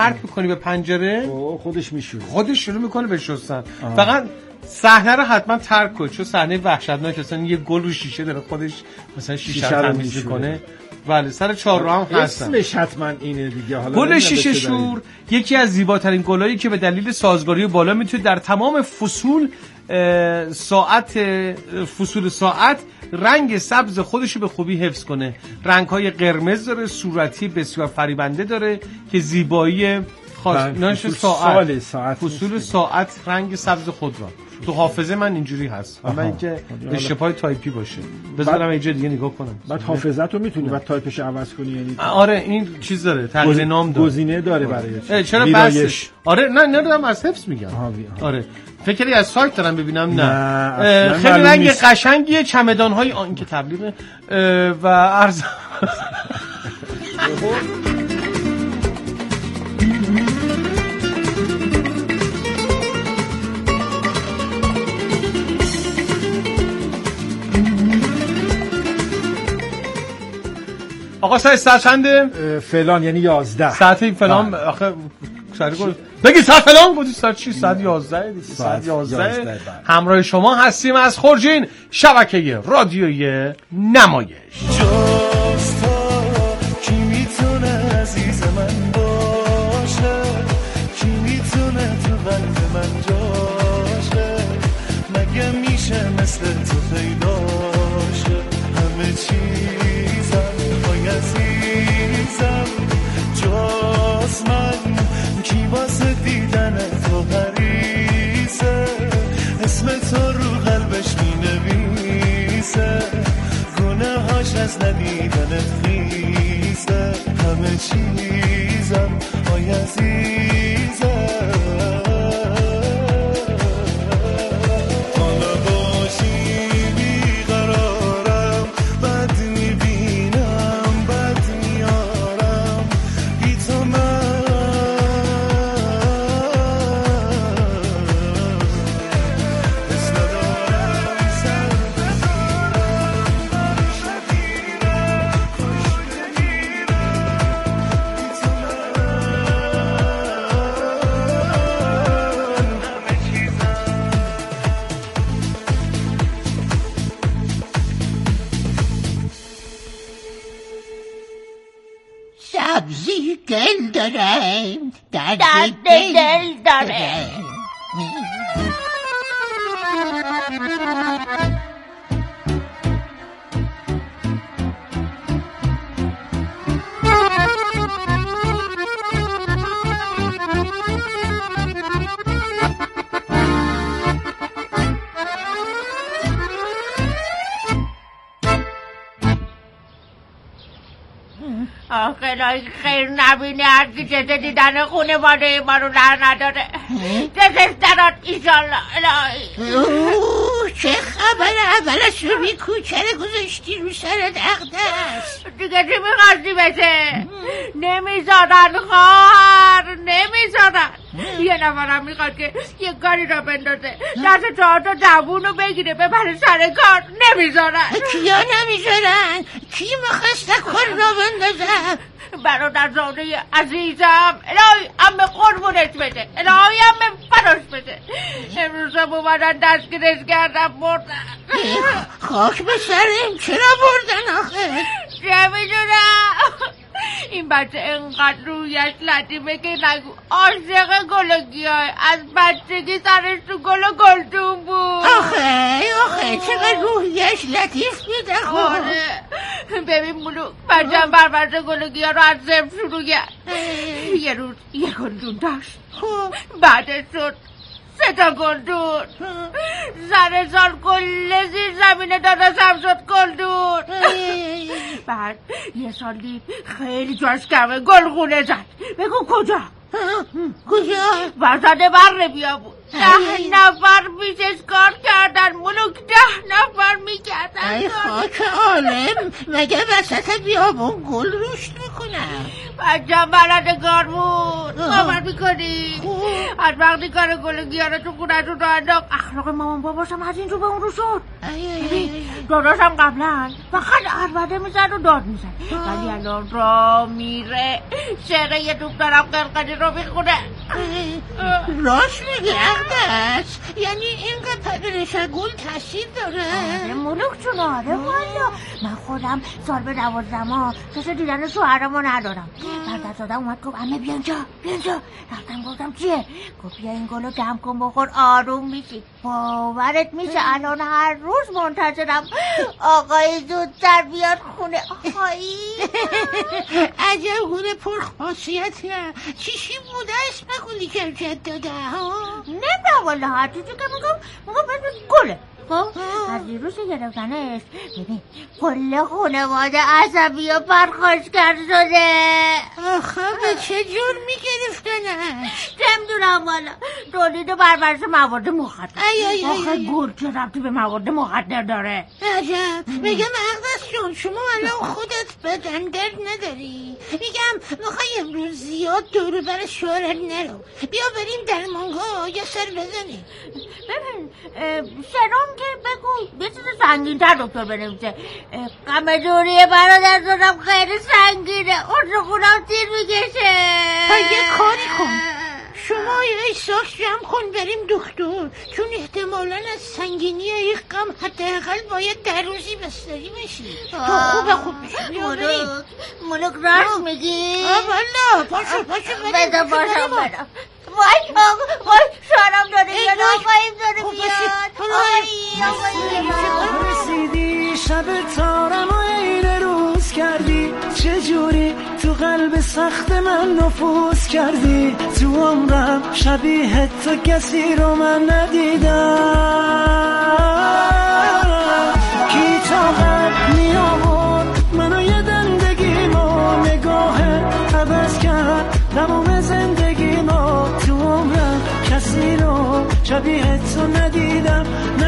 پرت میکنی به پنجره خودش میشوره، خودش شروع میکنه به شستن. فقط صحنه رو حتما ترک کن چون صحنه وحشتناک اصلا یه گل رو شیشه داره خودش مثلا شیشه رو تمیز میکنه. بله سر چهارراه هم هستن. اسمش حتما اینه دیگه. حالا گل شیشه شور یکی از زیباترین گلایی که به دلیل سازگاری بالا میتونه در تمام فصول ساعت رنگ سبز خودشو به خوبی حفظ کنه. رنگ‌های قرمز داره، صورتی بسیار فریبنده داره که زیبایی خاص فصول ساعت رنگ سبز خود را تو حافظه من اینجوری هست. حالا اینکه اشتباه تایپی باشه بذارم اینجا دیگه نگاه کنم. بعد حافظت رو میتونی بعد تایپش عوض کنی یعنی آره این چیز داره تغییر نام داره گزینه داره برای چرا بس آره نه نمیدونم از حفظ میگم. آره فکری از سایت دارم ببینم نه خیلی رنگ قشنگیه. چمدان‌های این که تبلیغ و عرض آقا ساعت چنده؟ فلان یعنی 11 ساعت این فلان آخه ساعت گفت بگی ساعت فلان گفتی ساعت چی؟ ساعت 11 دیگه. ساعت 11 همراه شما هستیم از خورجین شبکه رادیویی نمایش. کی میتونه عزیز من باشه، کی میتونه تو قلب من جاشه، مگه میشه مثل تو پیدا شه همه چیزم وای عزیزم جز من کی واسه دیدن تو غریزه اسم تو رو قلبش مینویسه گناهاش از ندیدن خیزه همه چیزم وای عزیزم حالا باشی بیقرارم بد میبینم بد میارم بی تو من حس ندارم سر سبزی گل داره درد دل داره. آخه خیر نبینی هرکی چه دیدن خونه باده ما رو در نداره دسترات ایشالله الهی. چه خبره اولش رو بی کوچره گذاشتی رو سر دست دیگه چی میخواستی بشه؟ نمیذارن خواهر نمیذارن. یه نفرم میخواد که یه کاری را بندازه دست 4 تا جوون رو بگیره ببره سر کار نمیذارن. کیا نمیذارن؟ کی میخواسته کار را بندازه؟ برادرزاده عزیزم الهی امه قربونش بده الهی امه فراش بده. امروز هم اومدن دستگیرش کردن بردن. خاک به سرم چرا بردن آخه؟ چه میدونم این بچه انقدر رویش لطیفه که نگو عاشق گل و گیاه از بچگی سرش تو گل و گلدون بود. آخه چقدر رویش لطیف میده. آره ببین ملوک بچه‌م بربرده گل و گیاه رو از صفر شروع کرد. یه روز یه گلدون داشت بعدش شد 3 تا گلدون. سر سال کل زیر زمینه دادا سم شد گلدون. بعد یه سال دید خیلی جاش کمه گلخونه زد. بگو کجا؟ وسط بر بیابون 10 نفر پیشش کار کردن ملوک 10 نفر میکردن. ای خاک عالم مگه وسط بیابون گل رشد میکنن؟ بچه‌م بلد کار بود باور میکنی؟ از وقتی کار گل گیا رو تو خونه تو انداخت اخلاق مامان باباشم از این رو به اون رو شد. داداشم قبلا فقط عربده میزد و داد میزد، ولی الان را میره شعره یه دخترم قرقدی رو میخونه. راست میگه اقدس، یعنی اینقدر پدرش گل تاثیر داره؟ ملوک چون آره والا من خودم سال به 12 ماه کسی دیدن شوهرمو ندارم. برادرزادم اومد گفت عمه بیا اینجا رفتم گفتم چیه؟ گفت بیا این گلو دم کن بخور آروم میشی. باورت میشه الان هر روز منتظرم آقای زودتر بیاد خونه. آقایی عجب گل پرخاصیتیه. چیشی بوده اسم گلی که داده ها؟ نمیدونم والا هر چیزی که میگم گله. از دیروز گرفتنش ببین کل خانواده عصبی و پرخاشگر شده. آخه به چه جور میگرفتنش؟ نمیدونم والا تولید و پرورش مواد مخدر. آخه گل چه ربطی به مواد مخدر داره؟ عجب. میگم اقدس جون شما الان خودت بدن درد نداری؟ میگم میخوای امروز زیاد دور بر شوهرت نرو، بیا بریم درمانگاه یا سر بزنیم. ببین سرم که بگو یه چیز سنگین تر دکتر بنویسه. غم دوری برادر زادم خیلی سنگینه، استخونم تیر میکشه. یه کاری کن، شما احساس جمع کن بریم دکتر، چون احتمالاً از سنگینی این غم حداقل باید 10 روزی بستری بشی تا خوب بشی. بیا بریم. ملوک راست میگی؟ والا پاشو بریم. بذار باشم برم. وای شوهرم داره بیاد، آقاییم داره بیاد. آقایی رسیدی شب تارم و عین روز کردی، چجوری تو قلب سخت من نفوذ کردی. تو عمرم شبیه تو کسی رو من ندیدم. کی طاقت می آورد منو یه دندگیمو نگاه عوض کرد تمام زندگیمو. تو عمرم کسی رو شبیه تو ندیدم.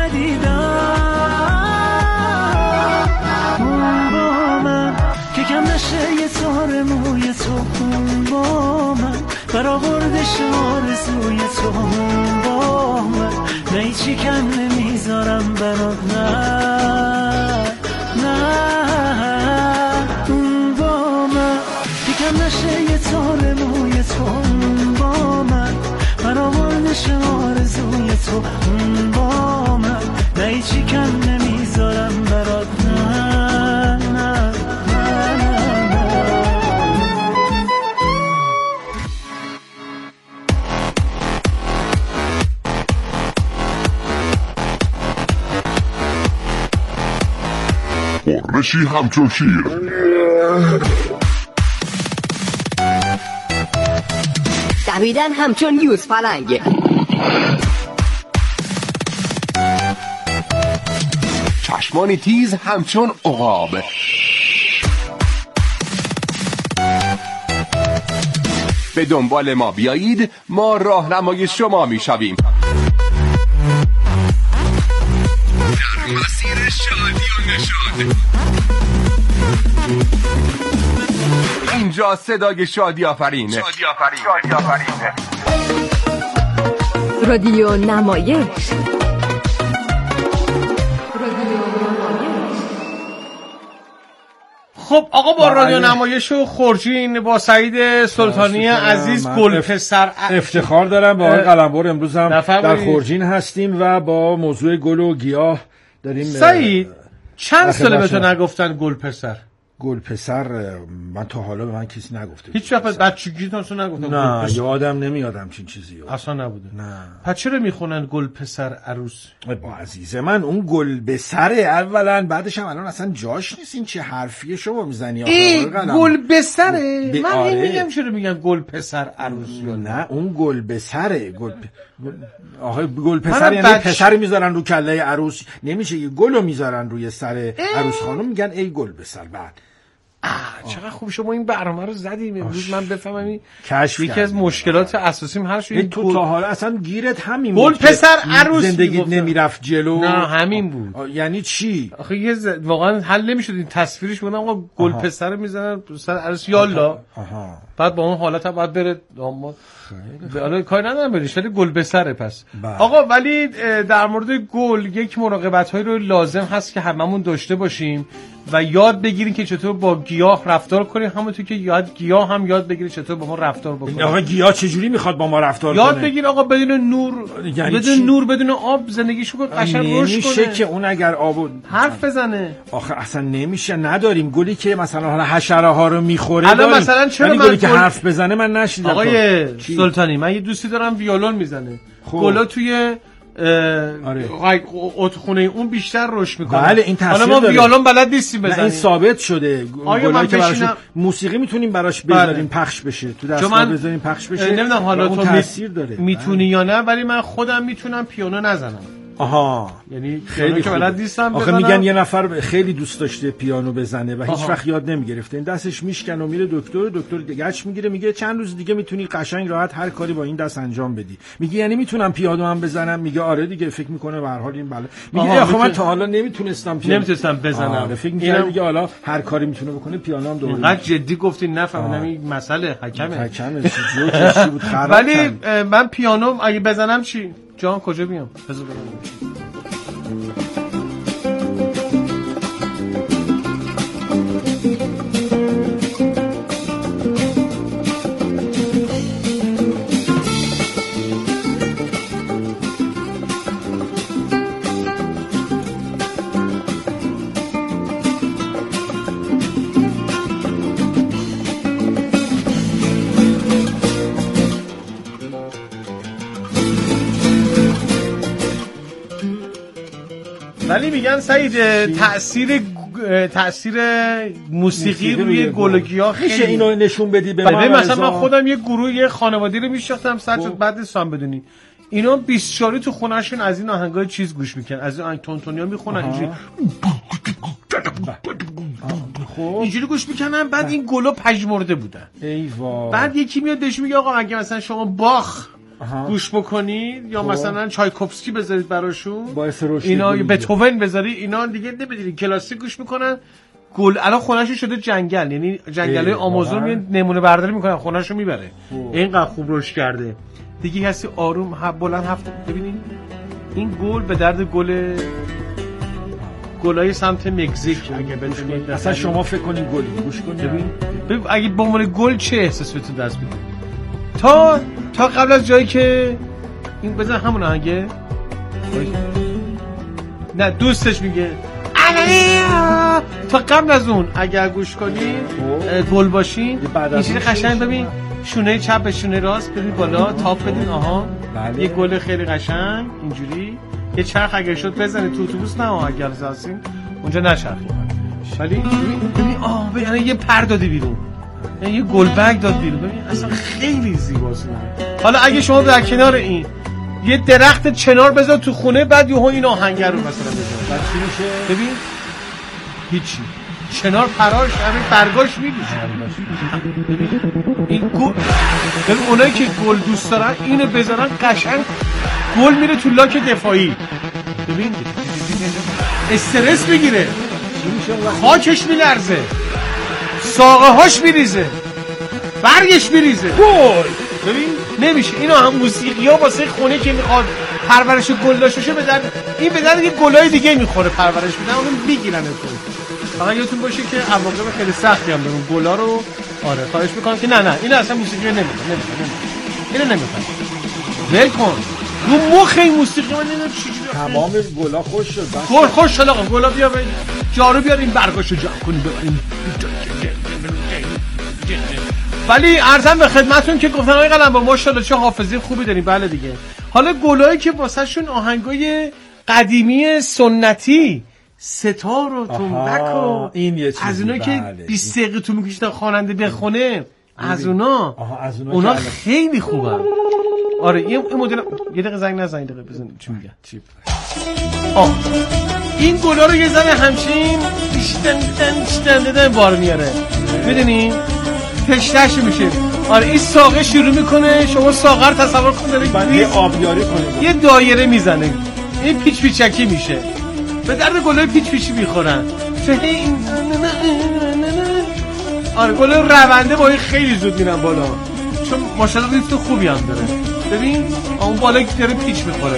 اون با من که کم نشه یه تار موی تو، اون با من برآوردش آرزوی تو، اون با من نه هیچی کم نمیذارم برات. نه اون با من که کم نشه یه تار موی تو، اون با من برآوردش آرزوی تو، اون با من نه هیچی کم نمیذارم برات. قرمشی همچون شیر، دویدن همچون یوز پلنگ، چشمانی تیز همچون عقاب، به دنبال ما بیایید، ما راهنمای شما میشویم در مسیر شادی و نشاط. اینجا صدای شادی آفرینه. رادیو نمایش. خب آقا با رادیو نمایش و خورجین با سعید سلطانی عزیز گل پسر افتخار دارم با آقای قلمبر امروز هم در خورجین هستیم و با موضوع گل و گیاه داریم. سعید چند ساله به تو نگفتن گل پسر؟ گل پسر من تا حالا به من کسی نگفته. هیچ وقت بچگیتون تو نگفتن؟ نه یادم نمیادم چین چیزی اصلا نبوده. نه. پس چرا میخونن گل پسر عروس؟ با عزیز من اون گل به سره اولا، بعدش هم الان اصلا جاش نیست. این چه حرفیه شما میزنی گل به سره؟ من آره. میگم چرا میگن گل پسر عروس؟ نه اون گل به سره. گل پسر یعنی پسر میذارن رو کله عروس، نمیشه یه گلو میذارن روی سر عروس خانم میگن ای گل به سر. بعد چقدر خوب شما این برنامه رو زدیم امروز من بفهمم این یکی از مشکلات اساسیم هر شد. تو تا حالا اصلا گیرت همین بود گل پسر عروس زندگیت نمیرفت جلو؟ نه همین بود. یعنی چی؟ آخه واقعا حل نمیشد این تصویرش. بودم آقا گل پسر میزنن سر عروس یالا. بعد با اون حالت هم باید بره داماد. حالا کاری ندارم بریش ولی گل به سره. پس آقا ولی در مورد گل یک مراقبت‌هایی رو لازم هست که هممون داشته باشیم و یاد بگیریم که چطور با گیاه رفتار کنیم، همونطور که گیاه هم یاد بگیره چطور با ما رفتار بکنه. آقا گیاه چجوری میخواد با ما رفتار کنه؟ یاد بگیر آقا بدون نور، بدون نور بدون آب زندگیشو قشنگ رشد کنه. نمیشه که اون اگر آب حرف بزنه. آخه اصلا نمیشه. نداریم گلی که مثلا حالا حشره ها رو میخوره. الان مثلا چرا گلی که حرف بزنه من نشیدم. آقای سلطانی من یه دوستی دارم ویولون میزنه. گلا توی خونه اون بیشتر رشد میکنه. بله این تاثیر داره. حالا ما ویولون بلد نیستیم بزنیم. این ثابت شده. گلایی که براش موسیقی میتونیم براش بذاریم پخش بشه. تو دستگاه بذاریم پخش بشه. نمیدونم حالا تو تاثیر داره. میتونی یا نه، ولی من خودم میتونم پیانو نزنم. آها یعنی خیلی که بلد نیستم. آخه میگن یه نفر خیلی دوست داشته پیانو بزنه و هیچ وقت یاد نمیگرفته. این دستش میشکنه و میره دکتر گچ میگیره، میگه چند روز دیگه میتونی قشنگ راحت هر کاری با این دست انجام بدی. میگه یعنی میتونم پیانو هم بزنم؟ میگه آره دیگه. فکر میکنه به هر حال این بله. میگه آخه من تا حالا نمیتونستم بزنم. فکر میکنه دیگه حالا هر کاری میتونه بکنه پیانو هم دوباره. اینقدر جدی گفتین نفهمیدم این مسئله حکمه. ولی من پیانو اگه بزنم چی؟ جان کجا بیام؟ بذار ببینم. ولی میگن سعید تأثیر موسیقی روی گل و گیاه خیلی میشه اینو نشون بدی به من؟ مثلا من خودم یه گروه یه خانواده‌ای رو میشناختم سرشت بعد نیستم بدونی اینا 24 تو خونه‌شون از این آهنگای چیز گوش میکنن، از این آهنگ تونتونیا میخونن اینجوری گوش میکنن. بعد این گلا پژمرده بودن. ای وای. بعد یکی میاد بهش میگه آقا اگه مثلا شما باخ گوش بکنید یا مثلا چایکوفسکی بذارید براشون، اینا بتهوون بذارید، اینا دیگه نمیدونید کلاسیک گوش میکنن. گل الان خونه‌شون شده جنگل، یعنی جنگل‌های آمازون میاد نمونه برداری میکنن خونه‌شو میبره. اینقدر خوب رشد کرده دیگه. کسی آروم بلند هفته ببینید این گل به درد گلای سمت مکزیک اگه بدونید. اصلا شما فکر کنین گل گوش کنید ببین اگه با عنوان گل چه احساسی بهتون دست میده تا قبل از جایی که این بزن همون آهنگه نه دوستش میگه تا قبل از اون اگر گوش کنی گل باشین این چیز قشنگ ببین شونه چپ به شونه راست بدین بالا تاپ بدین. آها یه گل خیلی قشنگ اینجوری. یه چرخ اگر شد بزنید تو اتوبوس نه اگر هستین اونجا نچرخید ولی ببین یعنی یه پر دادی بیرون، یعنی یه گل بگ داد بیرون. ببین اصلا خیلی زیباست. حالا اگه شما در کنار این یه درخت چنار بذار تو خونه بعد یهو این آهنگر رو مثلا بزن بعد چی میشه؟ ببین هیچی. چنار پراش همین برگاش میریزه. این گل ببین اونایی که گل دوست دارن اینو بذارن قشنگ گل میره تو لاک دفاعی. ببین استرس میگیره، خاکش میلرزه، ساقه هاش میریزه، برگش میریزه. گل ببین نمیشه. اینا هم موسیقی ها واسه خونه که میخواد پرورش گل داشته باشه به درد یه گلای دیگه میخوره پرورش میدن اون میگیرن. فقط یادتون باشه که عواقب خیلی سختی هم داره اون گلا رو. آره خواهش میکنم که نه این اصلا موسیقی نمیخواد. اینو نمیخواد ول کن رو مخ این موسیقی. من نمیدونم چجوری تمام گلا خوش شد. خوش شد آقا. گلا بیا جارو بیار این برگاشو جمع کنیم ببین. ولی عرضم به خدمتتون که گفتن آقای قلمبر ماشاءالله چه حافظه خوبی دارین. بله دیگه. حالا گلایی که واسه شون آهنگای قدیمی سنتی ستار و تنبک و این یه چیزی از اونا که 20 دقیقه تو میکشه تا خواننده بخونه از اونا خیلی خوبه. آره این مدل یه دقیقه زنگ نزن دقیقه بزن چی میگه چی این گلا رو یه زن همچین دن بار میاره میدونی پشتش میشه. آره این ساقه شروع میکنه. شما ساقه رو تصور کن داره یه آبیاری کنه یه دایره میزنه این پیچ پیچکی میشه. به درد گلای پیچ پیچی میخورن. آره گل رونده با این خیلی زود میرن بالا، چون ماشاءالله ریفت خوبی هم داره. ببین اون بالا که داره پیچ میخوره.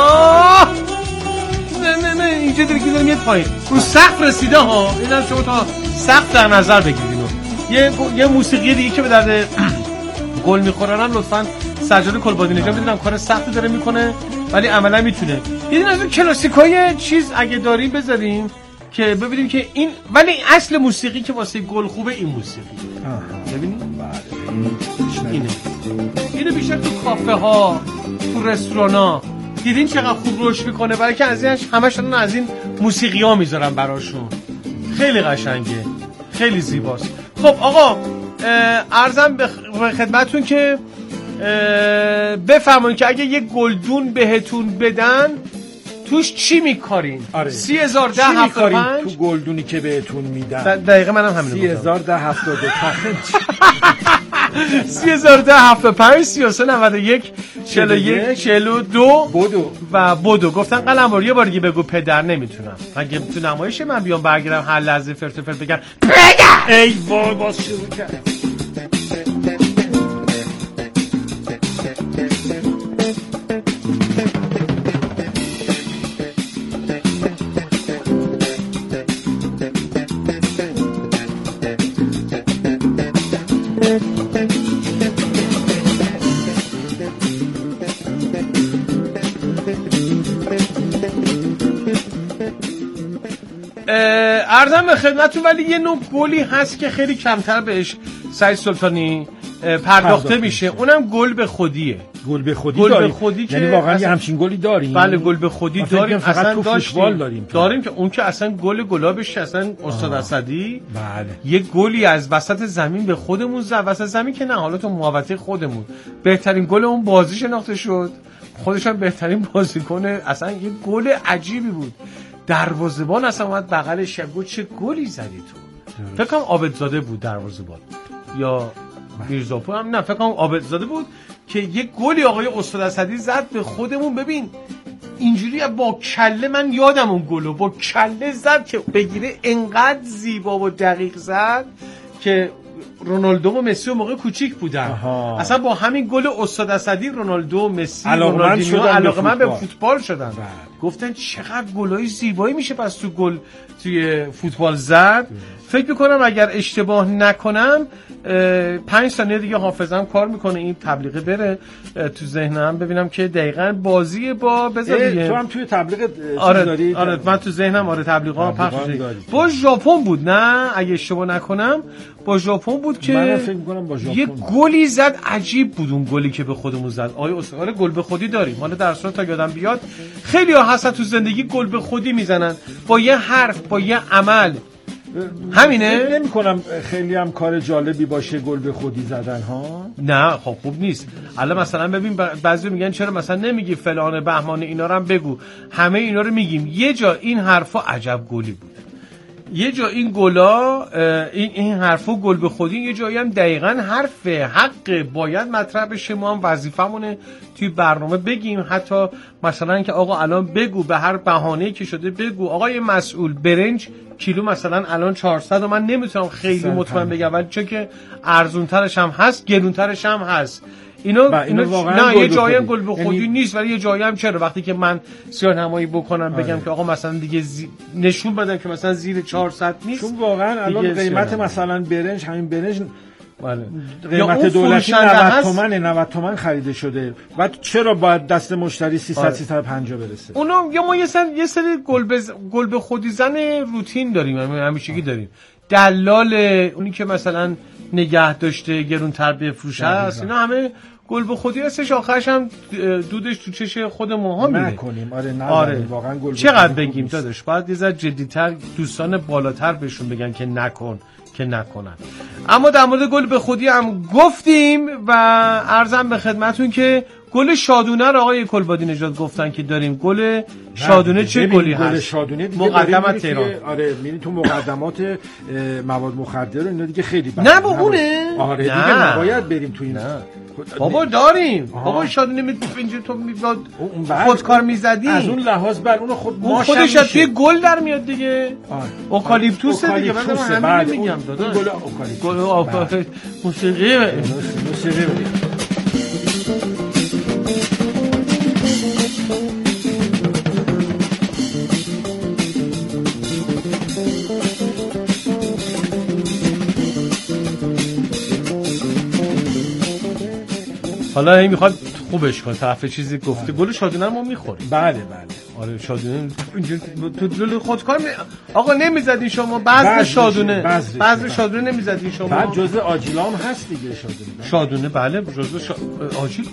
نه اینجا داره که داره میاد پایین، رو سقف رسیده ها. اینم شما تا سقف در نظر بگیرین. یه موسیقی دیگه که به درد گل میخورن لطفاً سجاد کلبادی نژاد میدونم کار سختی داره میکنه ولی عملا میتونه. یه دونه از اون کلاسیکای چیز اگه داریم بذاریم که ببینیم که این، ولی اصل موسیقی که واسه گل خوبه این موسیقی. ببینید اینه بیشتر تو کافه ها، تو رستوران ها دیدین چقدر خوب روش میکنه، برای که از اینش همشون از این موسیقی ها میذارن براشون. خیلی قشنگه، خیلی زیباست. خب آقا عرضم به خدمتون که بفرمایید که اگه یه گلدون بهتون بدن توش چی میکارین؟ 30,010 75 تو گلدونی که بهتون میدن. دقیقه منم همین 30,010 72 30,010 75 33 91 41 42 بدو گفتن قلمرو. یه بار دیگه بگو پدر. نمیتونم اگه تو نمایش من بیام برگردم هر لحظه فرت فرت بگم پدر. ای وای باز شروع کرد. عرضم به خدمتتون ولی یه نوع گلی هست که خیلی کمتر بهش سعید سلطانی پرداخته میشه، اونم گل به خودیه. گل به خودی یعنی واقعا یه همچین گلی داریم؟ بله گل به خودی داریم، فقط تو فوتبال داریم که اون که اصلا گل گلابش اصلا استاد اسدی یه گلی از وسط زمین به خودمون زد. وسط زمین که نه، حالا تو محوطه خودمون بهترین گل اون بازی شناخته شد، خودش هم بهترین بازیکن. اصلا یه گل عجیبی بود. دروازه‌بان اصلا اومد بغلش گفت چه گلی زدی تو. فکر کنم عابدزاده بود دروازه‌بان یا میرزاپور هم، نه فکر کنم عابدزاده بود که یه گلی آقای استاد اسدی زد به خودمون. ببین اینجوری با کله، من یادم اون گلو با کله زد که بگیره، انقدر زیبا و دقیق زد که رونالدو و مسی موقع کوچیک بودن. اصلا با همین گل استاد اسدی رونالدو و مسی علاقه‌مند به فوتبال شدن. گفتن چقدر گلای زیبایی میشه پس تو گل توی فوتبال زد. فکر میکنم اگر اشتباه نکنم 5 ثانیه دیگه حافظم کار میکنه این تبلیغ بره تو ذهنم ببینم که دقیقاً بازی با تو هم توی تبلیغ داری؟ آره من تو ذهنم تبلیغا پخش با ژاپن بود، نه اگه اشتباه نکنم با ژاپن بود که من فکر میکنم با ژاپن یه گلی زد. عجیب بود اون گلی که به خودمون زد. آره گل به خودی داریم. حالا در صورت تا یادم بیاد خیلی ها هستن تو زندگی گل به خودی میزنن با یه حرف، با یه عمل. همینه. نمی کنم خیلی هم کار جالبی باشه گل به خودی زدن ها. نه خب خوب نیست. الان مثلا ببین بعضی میگن چرا مثلا نمیگی فلان بهمان اینا رو هم بگو. همه اینا رو میگیم. یه جا این حرفا عجب گلی بود، یه جا این گلا این حرفا گل به خودی، یه جایی هم دقیقاً حرف حق باید مطرح بشه. ما هم وظیفمونه توی برنامه بگیم. حتی مثلا که آقا الان بگو به هر بهانه‌ای که شده بگو آقای مسئول برنج کیلو مثلا الان 400 و من نمیتونم خیلی مطمئن بگم ولی چون که ارزونترش هم هست گرونترش هم هست. اینو نه یه جایی هم گل به خودی نیست ولی یه جایی هم چرا وقتی که من سیاه‌نمایی بکنم بگم که آقا مثلا دیگه نشون بدم که مثلا زیر 400 نیست. چون واقعا الان قیمت مثلا برنج همین برنج قیمت دولتی 90 تومن خریده شده. بعد چرا باید دست مشتری 350 برسه؟ اونو یا ما یه سری گل به خودی زن روتین داریم، همیشگی داریم. دلال اونی که مثلا نگه داشته گرونتر بفروشه است، اینا همه گل به خودی هستش. آخرش هم دودش تو چش خود ماها میره. نکنیم. آره واقعا گل چقدر بگیم داداش، باید یه ذره جدی‌تر دوستان بالاتر بهشون بگن که نکن که نکنن. اما در مورد گل به خودی هم گفتیم و عرضم به خدمتون که گل شادونه رو آقای کلبادی نژاد گفتن که داریم. گل شادونه چه گلی هست؟ گل شادونه دیگه مقدمات تهران. آره میبینی تو مقدمات مواد مخدر و اینا دیگه خیلی بده. نه با اونه؟ آره دیگه نباید بریم تو این. بابا داریم. بابا شادونه اینجا تو خودکار میزدی. از اون لحاظ بر اون خود خودش توی گل در میاد دیگه. اوکالیپتوس دیگه. من همین میگم داداش. گل اوکالیپتوس. گل آفاق موسیقی حالا این میخواد خوبش کنه، طرف چیزی گفته گل شادونه ما میخوریم. بله آره شادونه تو جلو خودکار آقا نمیزدین شما بذر شادونه نمیزدین شما. بعد جزء آجیلام هست دیگه شادونه بله جزء آجیله.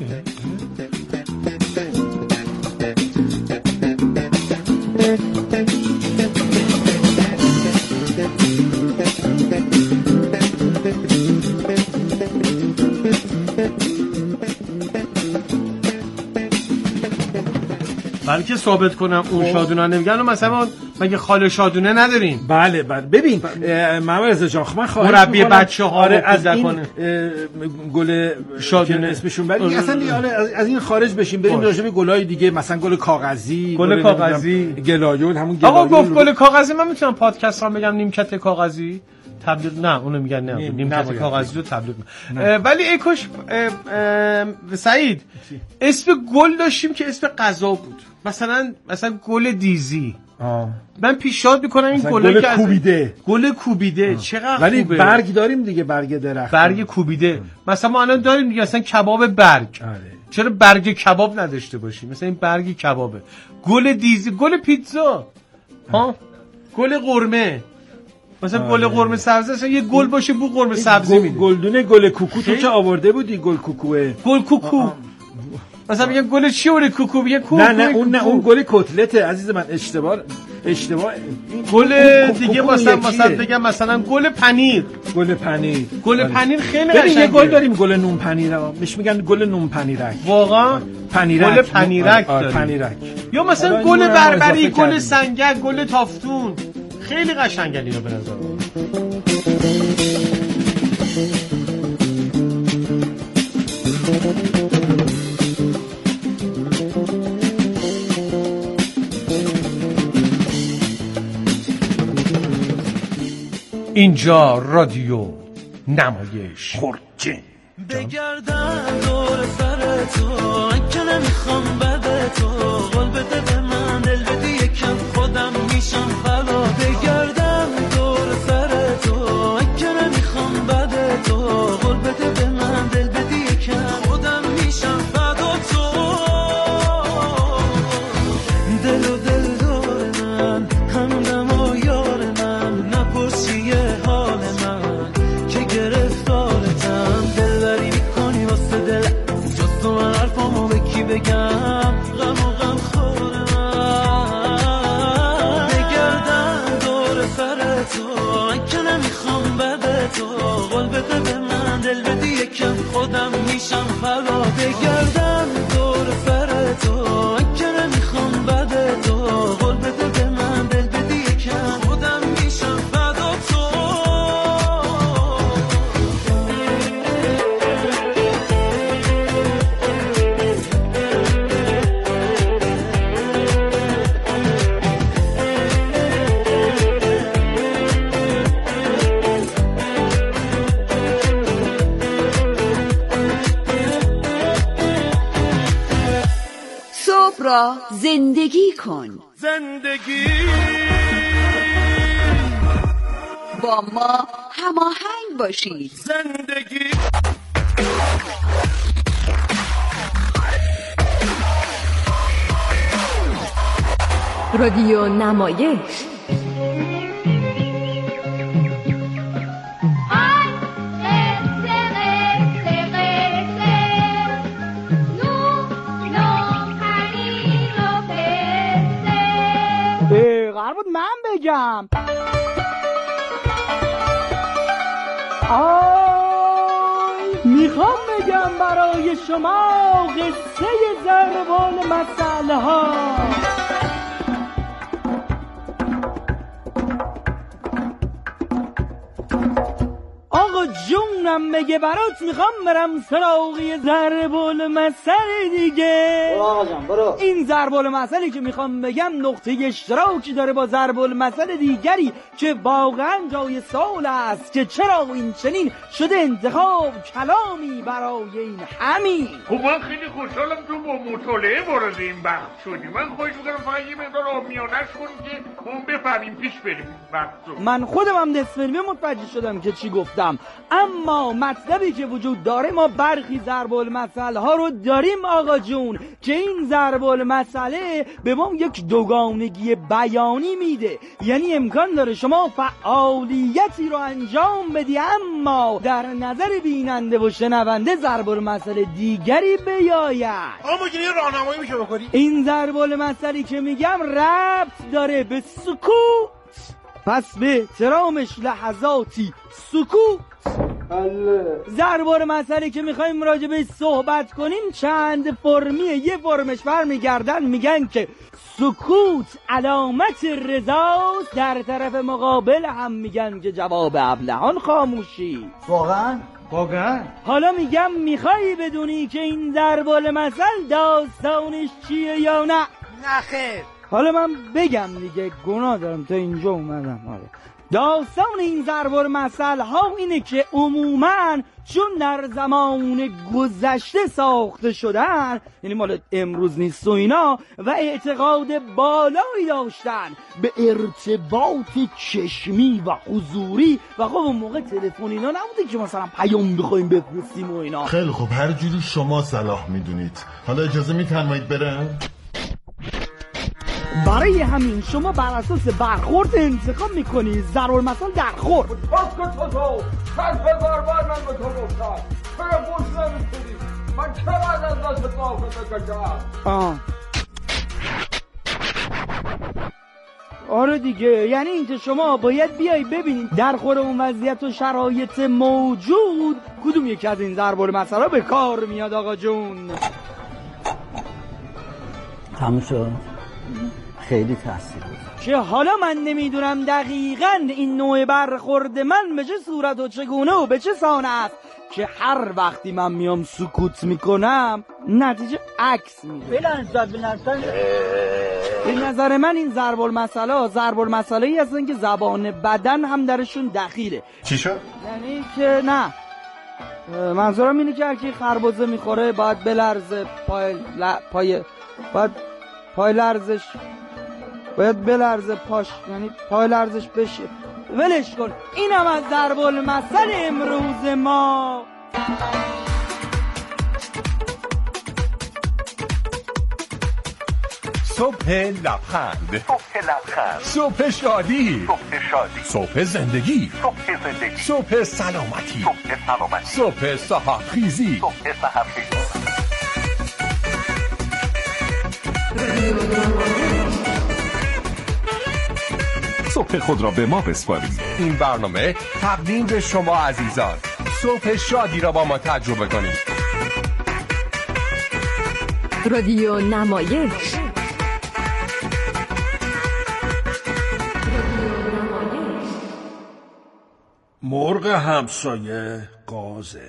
بلکه ثابت کنم اون شادونه نمیگن مثلا مگه خاله شادونه نداریم؟ بله ببین محمد رضا جان من خواهش مربی بچه‌ها از این گل شادونه اسمشون بریم اصلا از این خارج بشیم بریم راجع به گلای دیگه مثلا گل کاغذی گلایول همون گلایول. آقا گفت گل کاغذی من میتونم پادکست هم بگم نیمکت کاغذی تبلیغ نه اونو میگن نه نیمکت کاغذی رو تبلیغ ولی اکوش سعید اسم گل داشتیم که اسم غذا بود مثلا گل دیزی. من پیشنهاد میکنم این گل کوبیده چقدر ولی خوبه. برگ داریم دیگه برگ درخت برگ کوبیده مثلا ما الان داریم دیگه مثلا کباب برگ. چرا برگ کباب نداشته باشیم مثلا این برگ کبابه. گل دیزی گل پیتزا گل قرمه مثلا گل قرمه سبزی اصلا یه گل باشه بو قرمه سبزی میده. گلدونه گل کوکو تو که آورده بودی گل کوکوه گل کوکو مثلا میگن گل چی اوره کوکو میگه کوکو نه اون گل کتلته عزیز من اشتباه گل دیگه مثلا بگم مثلا گل پنیر خیلی قشنگه. یه گل داریم گل نون پنیر بهش میگن گل نون پنیرک واقعا گل پنیرک پنیرک یا مثلا گل بربری گل سنگک گل تافتون خیلی قشنگه اینا به نظر اینجا رادیو نمایش خورجین بگردم دور سر تو که نمیخوام بده تو قول بده به من دل بدی یکم خودم میشم فلا بگردم دور سر تو که نمیخوام بده تو قول بده به من دل بدی یکم خودم میشم فدا تو دل و دل دور من همدم و یار من نپرسی حال من که گرفتارتم دلبری میکنی واسه دل جز تو من حرفامو به کی بگم غم خورم بگردم دور سر تو که نمیخوام بده تو قول بده به من دل بدی یکم خودم میشم فلا بگردم دور سر تو که نمیخوام بده تو قول بده به من دل بدی یکم خودم میشم فدا تو صبح را زندگی کن با ما هماهنگ باشید رادیو نمایش قرار بود من بگم میخوام بگم برای شما قصه ضربان مسئله ها. آقا جونم بگه برات میخوام برم سراغی ضرب المثل دیگه. آقا جان برو. این ضرب المثلی که میخوام بگم نقطه اشتراکی داره با ضرب المثل دیگری که واقعا جای سوال است که چرا این چنین شده انتخاب کلامی برای این همین. خب من خیلی خوشحالم تو با مطالعه وارد این بحث شدی. من خواهش میکنم فقط یه مقدار آبمیانش کنیم که اون بفهمیم پیش بریم بحثو. من خودم هم نصفه متوجه شدم که چی گفتم، اما مطلبی که وجود داره ما برخی ضرب المثل ها رو داریم آقا جون که این ضرب المثله به ما یک دوگانگی بیانی میده، یعنی امکان داره شما فعالیتی رو انجام بدی اما در نظر بیننده و شنونده ضرب المثل دیگری بیاید. اما یه راهنمایی میشه بکنی؟ این ضرب المثلی که میگم ربط داره به سکوت، پس به احترامش لحظاتی سکوت. ضرب المثلی که میخوایم راجع بهش صحبت کنیم چند فرمیه. یه فرمش برمیگردن میگن که سکوت علامت رضاست، در طرف مقابل هم میگن که جواب ابلهان خاموشی. واقعا؟ حالا میگم میخوایی بدونی که این ضرب المثل داستانش چیه یا نه؟ نه خیر. حالا من بگم دیگه، گناه دارم تا اینجا اومدم. داستان این ضرب المثل ها اینه که عموماً چون در زمان گذشته ساخته شدن، یعنی مال امروز نیست و اینا، و اعتقاد بالایی داشتن به ارتباط چشمی و حضوری، و خب اون موقع تلفن اینا نبوده که مثلا پیام بخوایم بفرستیم و اینا. خیلی خب، هر جوری شما صلاح میدونید. حالا اجازه میفرمایید برم؟ برای همین شما بر اساس برخورد انتخاب میکنی. ضرب المثل در خورد. حرف باربار من به تو گفتم چرا گوش نمیکنی؟ من چه باید از دست قافه بکشم؟ آره دیگه، یعنی اینکه شما باید بیای ببینید در خور اون وضعیت و شرایط موجود کدوم یکی از این ضرب المثل به کار میاد آقا جون. تموم شد. خیلی تاثیر بود که حالا من نمیدونم دقیقاً این نوع برخورد من به چه صورت و چگونه و به چه سان است که هر وقتی من میام سکوت میکنم نتیجه عکس میده. به نظر من این ضرب المثلایی هستن که زبان بدن هم درشون دخیله. چی شد؟ یعنی که نه، منظورم اینه که هر کی خربزه میخوره باید بلرزه، باید بلرزه پاش، یعنی پای لرزش بشه. ولش کن، این هم از ضرب المثل امروز ما. صبح لبخند، صبح شادی، صبح زندگی، صبح سلامتی، صبح سحرخیزی. صبح خود را به ما بسپارید. این برنامه تقدیم به شما عزیزان. صبح شادی را با ما تجربه کنید. رادیو نمایش. مرغ همسایه قازه.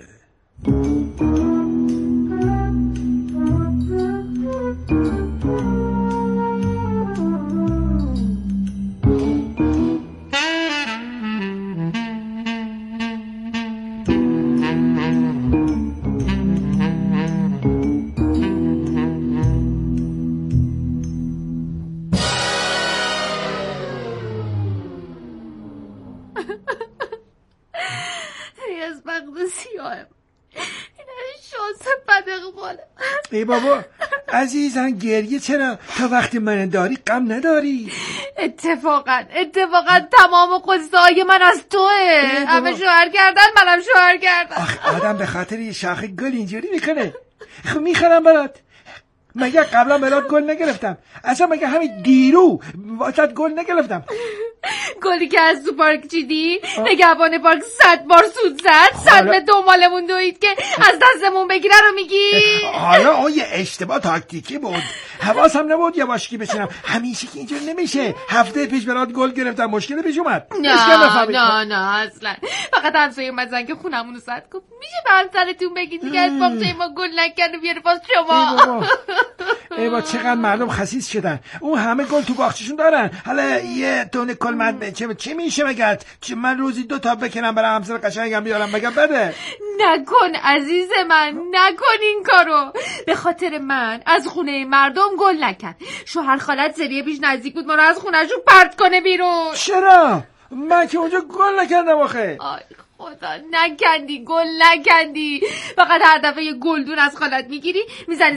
ای بابا عزیزم گریه چرا؟ تا وقتی من داری غم نداری. اتفاقا تمام قصه های من از توه. همه شوهر کردن، منم شوهر کردم. آدم به خاطر یه شاخ گل اینجوری میکنه؟ خب میخرم برات. مگه قبلا برات گل نگرفتم؟ اصلا مگه همین دیرو واسات گل نگرفتم؟ گلی که از تو پارک چیدی نگهبان پارک 100 بار سود زد 100 به دنبالمون دوید که از دستمون بگیره رو میگی؟ حالا اون یه اشتباه تاکتیکی بود، حواسم نبود یواشکی بشینم. همیشه که اینجور نمیشه. هفته پیش برات گل گرفتم مشکل پیش اومد. نه اصلا فقط همسایه اومدن که خونمونو سد کن. میشه به همسرتون بگید دیگه از باغچه ما گل نکنه بیاره باز شما. ای بابا چقدر مردم خسیس شدن. اون همه گل تو باغچه‌شون دارن. حالا یه دونه کلمت چه میشه مگه؟ من روزی 2 تا بکنم برای همسر قشنگم بیارم بگم بده؟ نکن عزیز من، نکن این کارو. به خاطر من از خونه مردم گل نکن. شوهر خالت زریه پیش نزدیک بود ما رو از خونه‌شون پرت کنه بیرون. چرا؟ من که اونجا گل نکردم آخه. آی خدا، نکندی گل نکندی. فقط هر دفعه یه گلدون از خالت میگیری میزنی